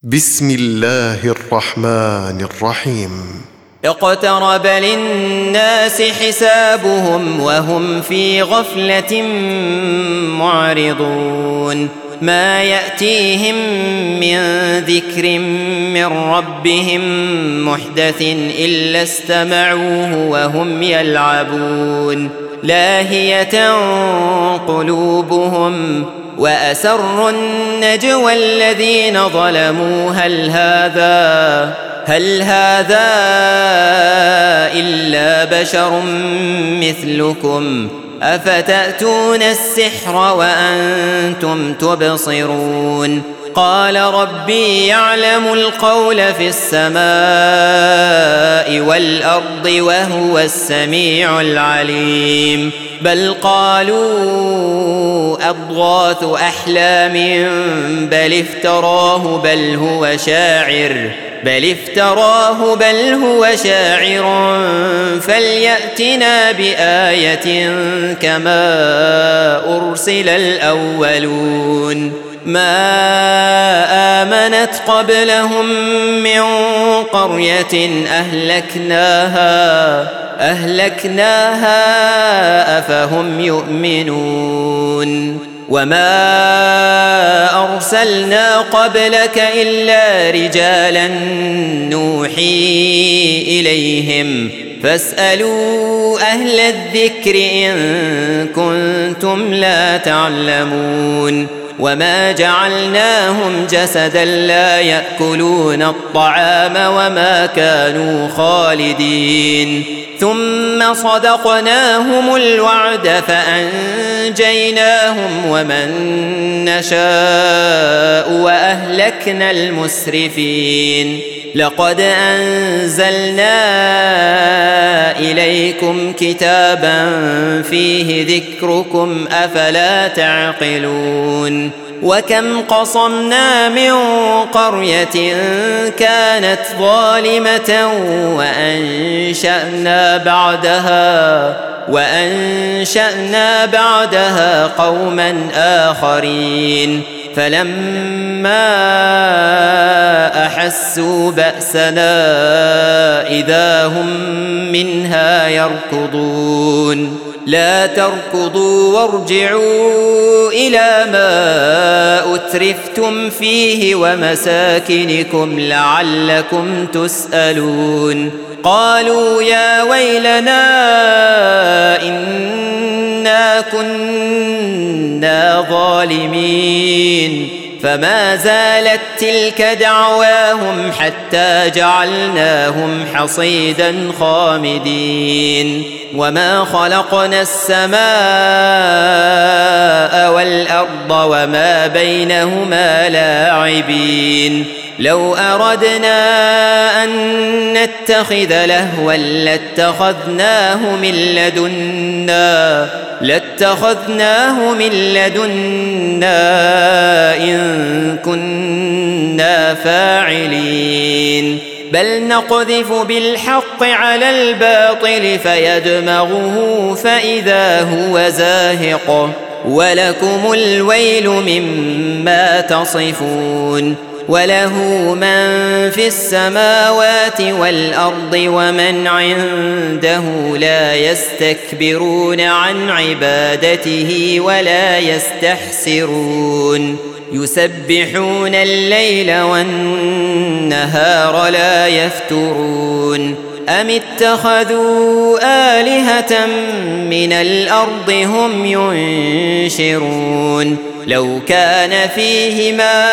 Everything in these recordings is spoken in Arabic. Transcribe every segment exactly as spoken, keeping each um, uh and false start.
بسم الله الرحمن الرحيم اقترب للناس حسابهم وهم في غفلة معرضون ما يأتيهم من ذكر من ربهم محدث إلا استمعوه وهم يلعبون لاهية قلوبهم وأسروا النجوى الذين ظلموا هل هذا هل هذا إلا بشر مثلكم أفتأتون السحر وأنتم تبصرون قال ربي يعلم القول في السماء والأرض وهو السميع العليم بل قالوا أضغاث أحلام بل افتراه بل هو شاعر بل افتراه بل هو شاعر فليأتنا بآية كما أرسل الأولون ما آمنت قبلهم من قرية أهلكناها أهلكناها أفهم يؤمنون وما أرسلنا قبلك إلا رجالا نوحي إليهم فاسألوا أهل الذكر إن كنتم لا تعلمون وما جعلناهم جسدا لا يأكلون الطعام وما كانوا خالدين ثم صدقناهم الوعد فأنجيناهم ومن نشاء وأهلكنا المسرفين لقد أنزلنا إليكم كتابا فيه ذكركم أفلا تعقلون وكم قصمنا من قرية كانت ظالمة وأنشأنا بعدها وأنشأنا بعدها قوما آخرين فلما أحسوا بأسنا إذا هم منها يركضون لا تركضوا وارجعوا إلى ما أترفتم فيه ومساكنكم لعلكم تسألون قالوا يا ويلنا إنا كنا ظالمين فما زالت تلك دعواهم حتى جعلناهم حصيدا خامدين وما خلقنا السماء والأرض وما بينهما لاعبين لو أردنا أن نتخذ لهوا لاتخذناه من لدنا لاتخذناه من لدنا إن كنا فاعلين بل نقذف بالحق على الباطل فيدمغه فإذا هو زاهق ولكم الويل مما تصفون وله من في السماوات والأرض ومن عنده لا يستكبرون عن عبادته ولا يستحسرون يسبحون الليل والنهار لا يفترون أم اتخذوا آلهة من الأرض هم ينشرون لو كان فيهما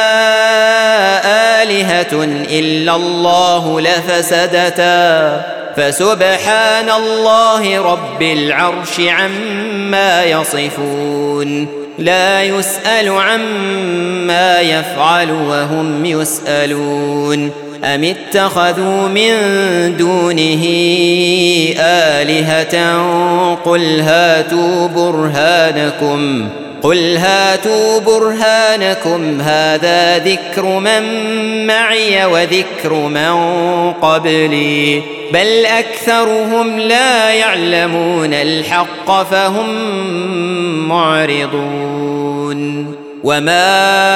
آلهة إلا الله لفسدتا فسبحان الله رب العرش عما يصفون لا يسأل عما يفعل وهم يسألون أم اتخذوا من دونه آلهة قل هاتوا برهانكم قل هاتوا برهانكم هذا ذكر من معي وذكر من قبلي بل أكثرهم لا يعلمون الحق فهم معرضون وما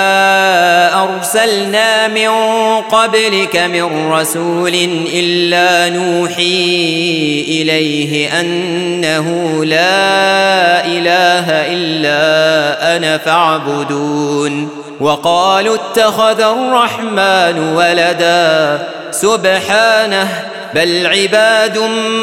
أرسلنا من قبلك من رسول إلا نوحي إليه أنه لا إله إلا أنا فاعبدون وقالوا اتخذ الرحمن ولدا سبحانه بل عباد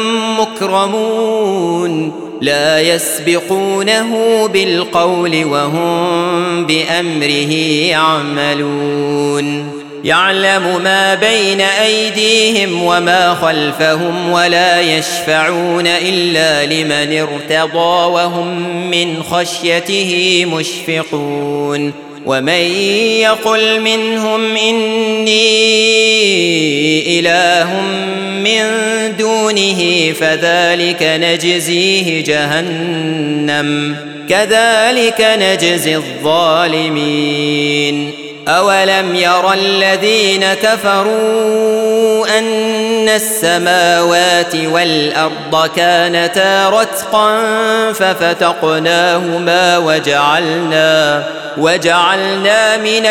مكرمون لا يسبقونه بالقول وهم بأمره يعملون يعلم ما بين أيديهم وما خلفهم ولا يشفعون إلا لمن ارتضى وهم من خشيته مشفقون ومن يقل منهم إني إله من دونه فذلك نجزيه جهنم كذلك نجزي الظالمين أولم ير الذين كفروا أن السماوات والأرض كانتا رتقا ففتقناهما وجعلنا وجعلنا من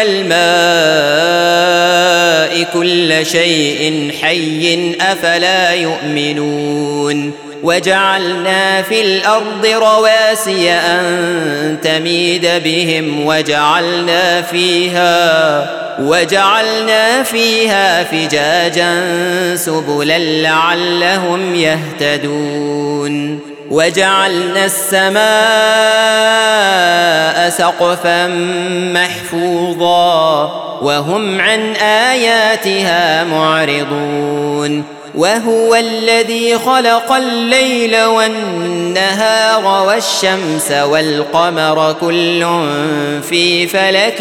الماء كل شيء حي أفلا يؤمنون وجعلنا في الأرض رواسي أن تميد بهم وجعلنا فيها وجعلنا فيها فجاجا سبلا لعلهم يهتدون وجعلنا السماء سقفا محفوظا وهم عن آياتها معرضون وهو الذي خلق الليل والنهار والشمس والقمر كل في فلك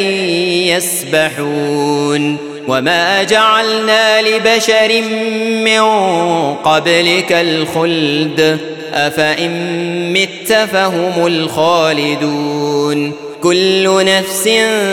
يسبحون وما جعلنا لبشر من قبلك الخلد أفإن مت فهم الخالدون كل نفس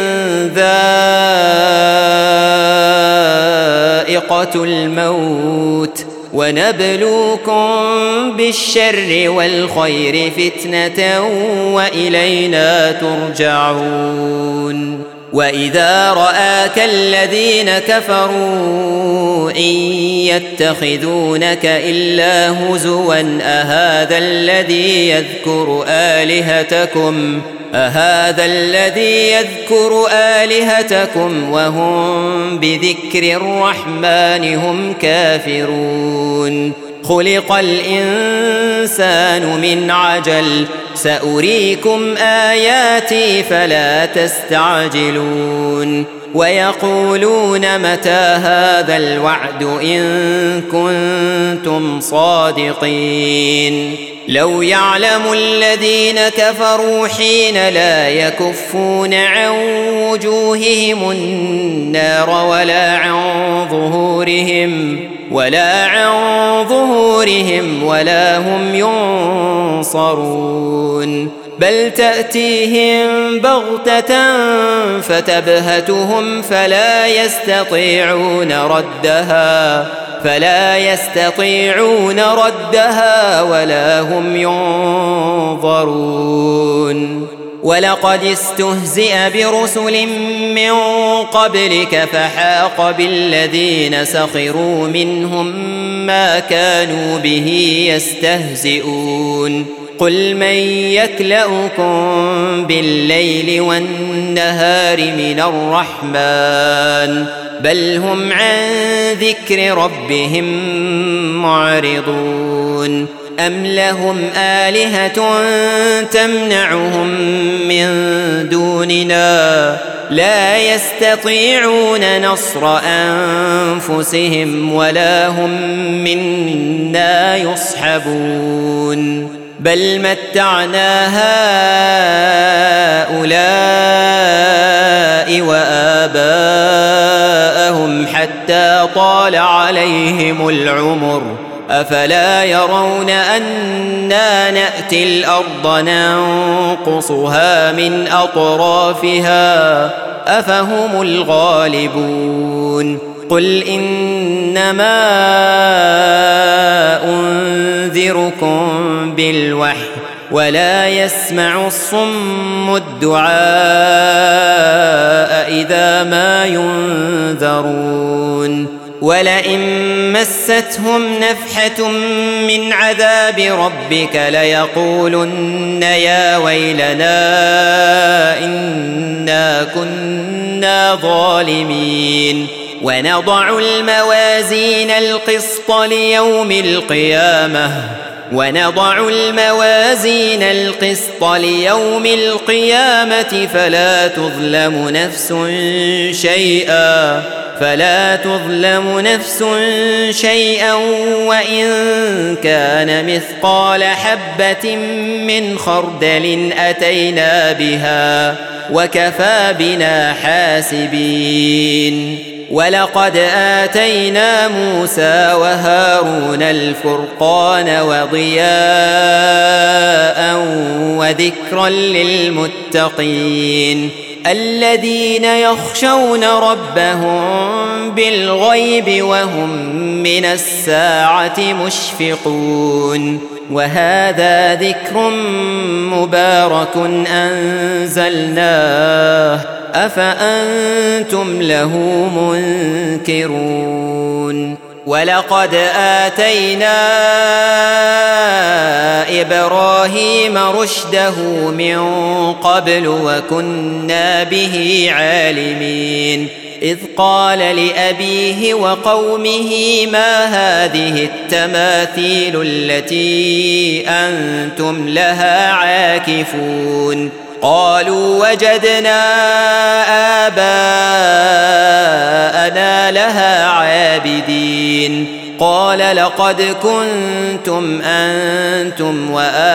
ذائقة الموت ونبلوكم بالشر والخير فتنة وإلينا ترجعون وإذا رآك الذين كفروا إن يتخذونك إلا هزوا أهذا الذي يذكر آلهتكم أهذا الذي يذكر آلهتكم وهم بذكر الرحمن هم كافرون خلق الإنسان من عجل سأريكم آياتي فلا تستعجلون ويقولون متى هذا الوعد إن كنتم صادقين لو يعلم الذين كفروا حين لا يكفون عن وجوههم النار ولا عن ظهورهم ولا عن ظهورهم ولا هم ينصرون بل تأتيهم بغتة فتبهتهم فلا يستطيعون ردها فلا يستطيعون ردها ولا هم ينظرون ولقد استهزئ برسل من قبلك فحاق بالذين سخروا منهم ما كانوا به يستهزئون قل من يكلؤكم بالليل والنهار من الرحمن بل هم عن ذكر ربهم معرضون أم لهم آلهة تمنعهم من دوننا لا يستطيعون نصر أنفسهم ولا هم منا يصحبون بل متعنا هؤلاء وآباءهم حتى طال عليهم العمر أفلا يرون أنا نأتي الأرض ننقصها من أطرافها أفهم الغالبون قل إنما أنذركم بالوحي ولا يسمع الصم الدعاء إذا ما ينذرون ولئن مستهم نفحة من عذاب ربك ليقولن يا ويلنا إنا كنا ظالمين ونضع الموازين القسط ليوم القيامة ونضع الموازين القسط ليوم القيامة فلا تظلم نفس شيئا فلا تظلم نفس شيئا وإن كان مثقال حبة من خردل أتينا بها وكفى بنا حاسبين ولقد آتينا موسى وهارون الفرقان وضياء وذكرا للمتقين الذين يخشون ربهم بالغيب وهم من الساعة مشفقون وهذا ذكر مبارك أنزلناه أفأنتم له منكرون ولقد آتينا إبراهيم رشده من قبل وكنا به عالمين إذ قال لأبيه وقومه ما هذه التماثيل التي أنتم لها عاكفون قالوا وجدنا آباءنا لها عابدين قال لقد كنتم أنتم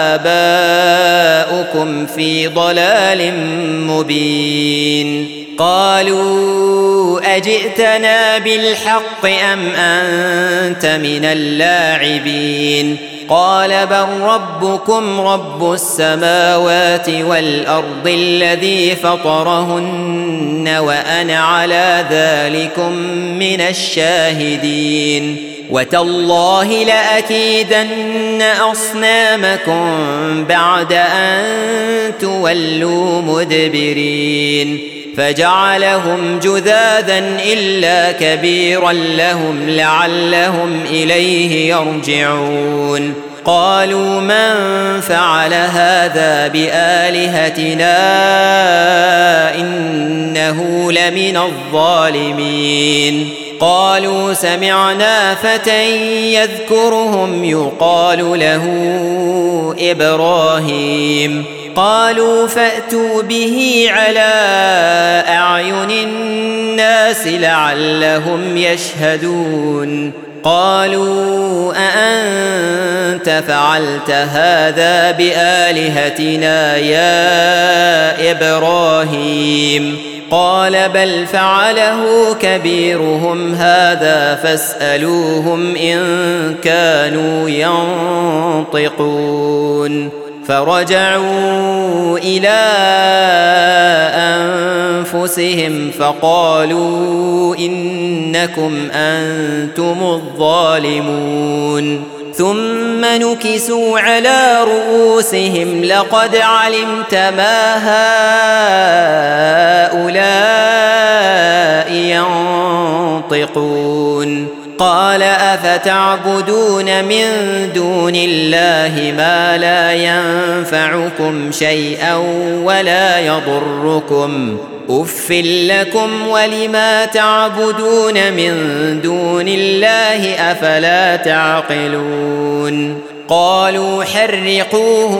وآباؤكم في ضلال مبين قالوا أجئتنا بالحق أم أنت من اللاعبين قال بل ربكم رب السماوات والأرض الذي فطرهن وأنا على ذلكم من الشاهدين وتالله لأكيدن أصنامكم بعد أن تولوا مدبرين فجعلهم جذاذا إلا كبيرا لهم لعلهم إليه يرجعون قالوا من فعل هذا بآلهتنا إنه لمن الظالمين قالوا سمعنا فتى يذكرهم يقال له إبراهيم قالوا فأتوا به على أعين الناس لعلهم يشهدون قالوا أأنت فعلت هذا بآلهتنا يا إبراهيم قال بل فعله كبيرهم هذا فاسألوهم إن كانوا ينطقون فرجعوا إلى أنفسهم فقالوا إنكم أنتم الظالمون ثم نكسوا على رؤوسهم لقد علمت ما هؤلاء ينطقون قال أفتعبدون من دون الله ما لا ينفعكم شيئا ولا يضركم أف لكم ولما تعبدون من دون الله أفلا تعقلون قالوا حرقوه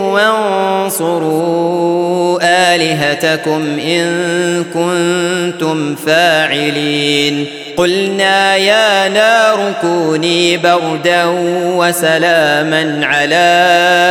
وانصروا آلهتكم إن كنتم فاعلين قلنا يا نار كوني بردا وسلاما على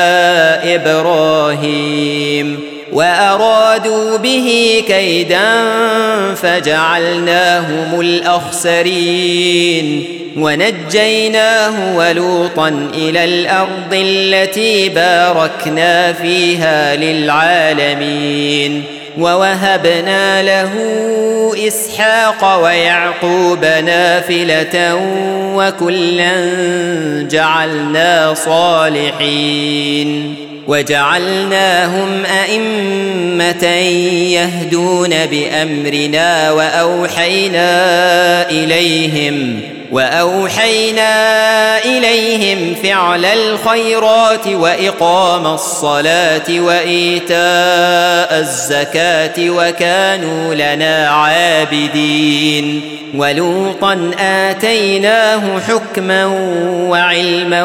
إبراهيم وأرادوا به كيدا فجعلناهم الأخسرين ونجيناه ولوطا إلى الأرض التي باركنا فيها للعالمين ووهبنا له إسحاق ويعقوب نافلة وكلا جعلنا صالحين وجعلناهم أئمة يهدون بأمرنا وأوحينا إليهم وأوحينا إليهم فعل الخيرات وإقام الصلاة وإيتاء الزكاة وكانوا لنا عابدين ولوطا آتيناه حكما وعلما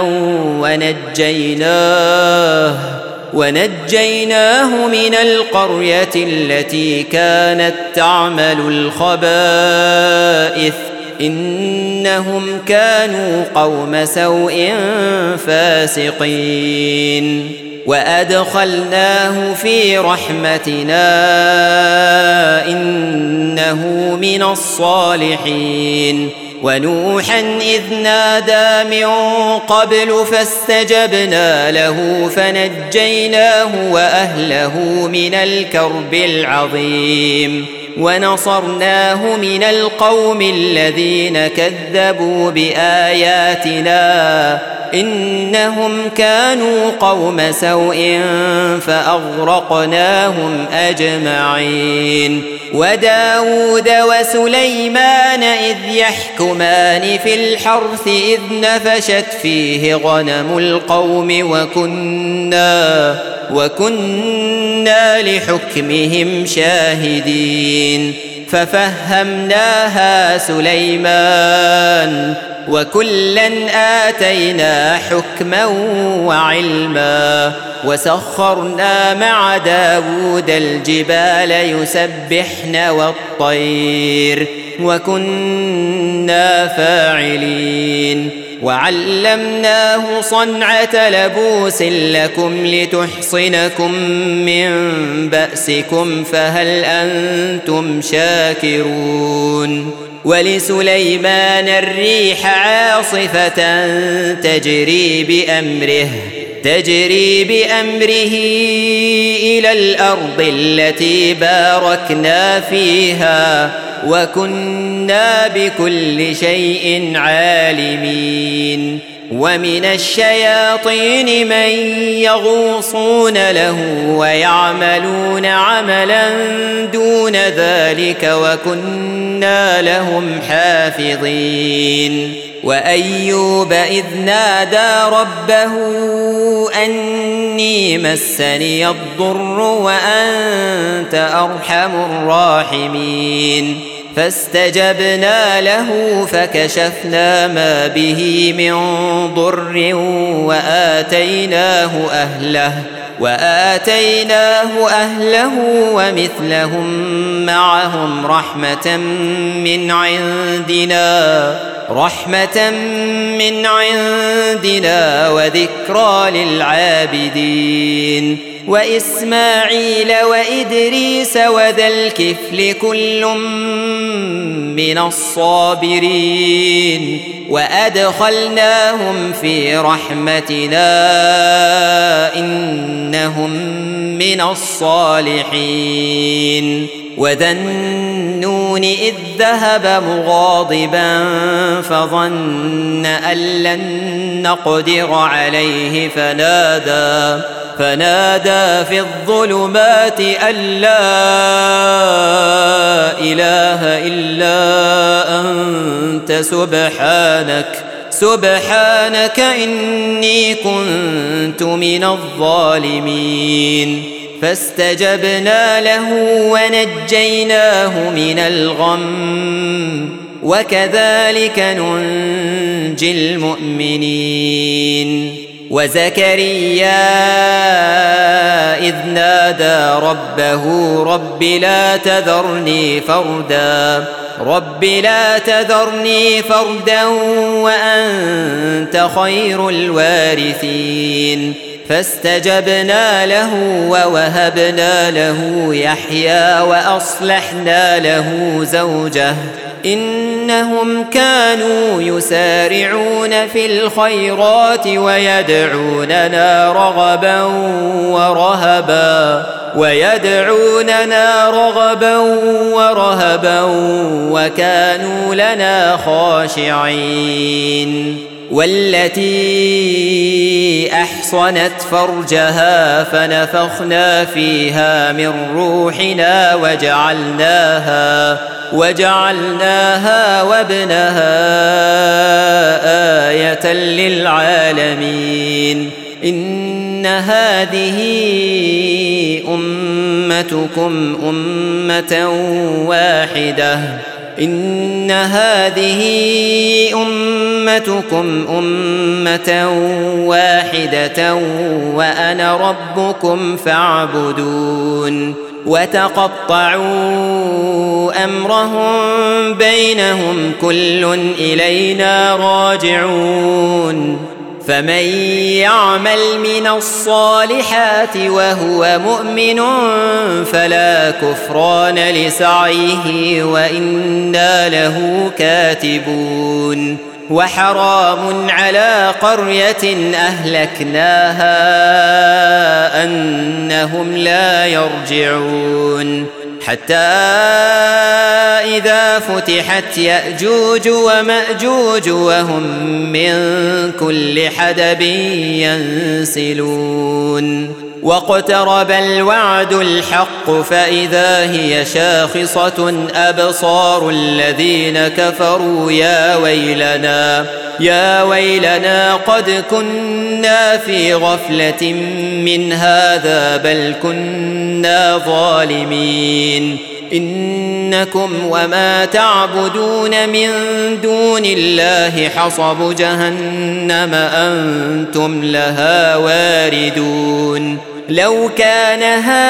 ونجيناه ونجيناه من القرية التي كانت تعمل الخبائث إنهم كانوا قوم سوء فاسقين وأدخلناه في رحمتنا إنه من الصالحين ونوحا إذ نادى من قبل فاستجبنا له فنجيناه وأهله من الكرب العظيم ونصرناه من القوم الذين كذبوا بآياتنا إنهم كانوا قوم سوء فأغرقناهم أجمعين وداود وسليمان إذ يحكمان في الحرث إذ نفشت فيه غنم القوم وكنا وكنا لحكمهم شاهدين ففهمناها سليمان وكلا آتينا حكما وعلما وسخرنا مع داود الجبال يسبحن والطير وكنا فاعلين وعلمناه صنعة لبوس لكم لتحصنكم من بأسكم فهل أنتم شاكرون ولسليمان الريح عاصفة تجري بأمره تجري بأمره إلى الأرض التي باركنا فيها وكنا بكل شيء عالمين ومن الشياطين من يغوصون له ويعملون عملا دون ذلك وكنا لهم حافظين وأيوب إذ نادى ربه أني مسني الضر وأنت أرحم الراحمين فاستجبنا له فكشفنا ما به من ضر وآتيناه أهله وآتيناه أهله ومثلهم معهم رحمة من عندنا رحمة من عندنا وذكرى للعابدين وإسماعيل وإدريس وذا الكفل كل من الصابرين وأدخلناهم في رحمتنا إنهم من الصالحين وذا النون إذ ذهب مغاضبا فظن أن لن نقدر عليه فنادى فنادى في الظلمات أن لا إله إلا أنت سبحانك سبحانك إني كنت من الظالمين فاستجبنا له ونجيناه من الغم وكذلك ننجي المؤمنين وزكريا إذ نادى ربه رب لا تذرني فردا رب لا تذرني فردا وأنت خير الوارثين فاستجبنا له ووهبنا له يحيى وأصلحنا له زوجه إنهم كانوا يسارعون في الخيرات ويدعوننا رغبا ورهبا ويدعوننا رغبا ورهبا وكانوا لنا خاشعين والتي أحصنت فرجها فنفخنا فيها من روحنا وجعلناها وجعلناها وابنها آية للعالمين إن هذه أمتكم أمة واحدة إن هذه أمتكم أمة واحدة وأنا ربكم فاعبدون وتقطعوا أمرهم بينهم كل إلينا راجعون فمن يعمل من الصالحات وهو مؤمن فلا كفران لسعيه وإنا له كاتبون وحرام على قرية أهلكناها أنهم لا يرجعون حتى إذا فتحت يأجوج ومأجوج وهم من كل حدب ينسلون واقترب الوعد الحق فإذا هي شاخصة أبصار الذين كفروا يا ويلنا يا ويلنا قد كنا في غفلة من هذا بل كنا ظالمين إنكم وما تعبدون من دون الله حصب جهنم أنتم لها واردون لو كان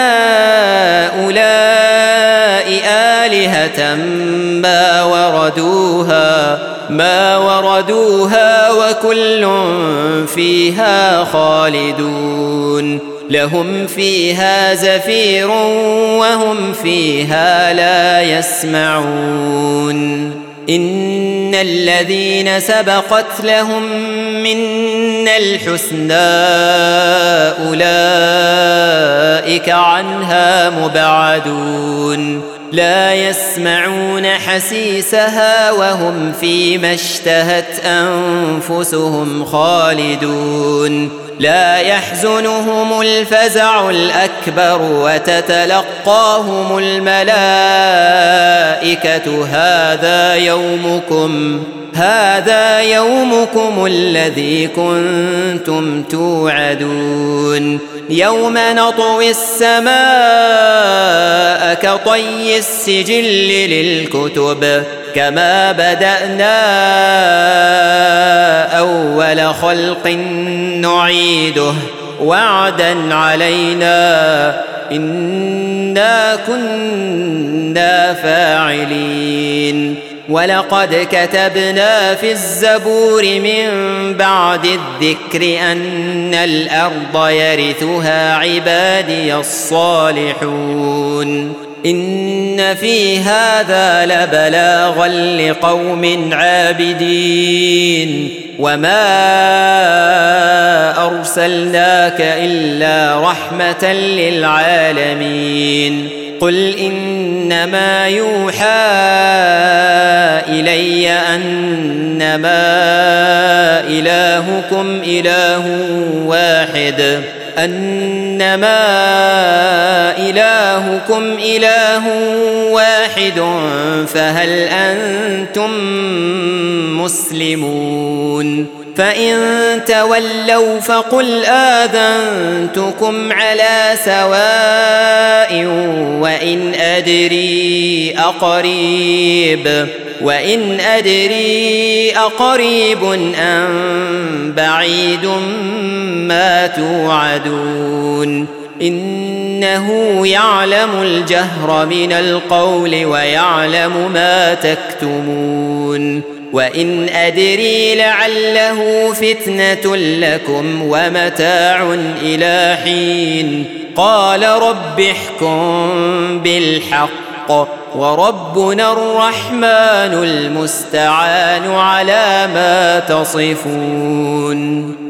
هؤلاء آلهة ما وردوها ما وردوها وكل فيها خالدون لهم فيها زفير وهم فيها لا يسمعون إن الذين سبقت لهم منا الحسنى أولئك عنها مبعدون لا يسمعون حسيسها وهم فيما اشتهت أنفسهم خالدون لا يحزنهم الفزع الأكبر وتتلقاهم الملائكة هذا يومكم هذا يومكم الذي كنتم توعدون يوم نطوي السماء كطي السجل للكتب كما بدأنا أول خلق نعيده وعدا علينا إنا كنا فاعلين ولقد كتبنا في الزبور من بعد الذكر أن الأرض يرثها عبادي الصالحون إن في هذا لبلاغا لقوم عابدين وما أرسلناك إلا رحمة للعالمين قل إنما يوحى إلي أنما إلهكم إله واحد أنما إلهكم إله واحد فهل أنتم مسلمون فإن تولوا فقل آذنتكم على سواء وإن أدري أقريب وإن أدري أقريب أم بعيد ما توعدون إنه يعلم الجهر من القول ويعلم ما تكتمون وإن أدري لعله فتنة لكم ومتاع إلى حين قال رب احكم بالحق وربنا الرحمن المستعان على ما تصفون.